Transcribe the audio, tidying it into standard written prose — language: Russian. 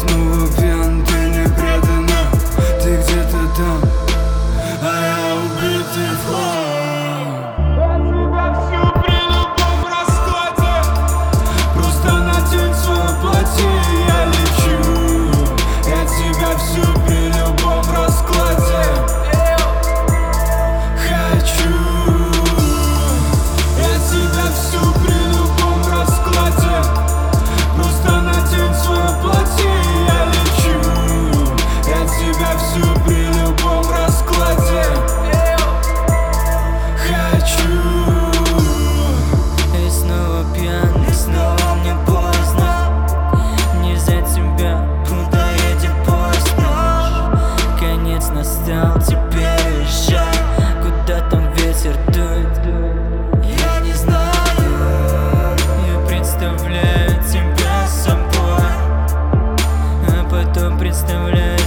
снова пьян, ты не предана, ты где-то там, а я убитый в хлам. Я тебя всю при любом раскладе. Просто на день свой плати я лечу. Я тебя всю при любом раскладе хочу. Я тебя всю при любом раскладе. Просто на день свой плати я лечу. Я тебя всю при любом раскладе хочу. И снова пьян, и снова мне поздно. Не за тебя, куда едет поезд наш. Конец настал, теперь езжай. Куда там ветер дует, я не знаю. Я представляю тебя собой, а потом представляю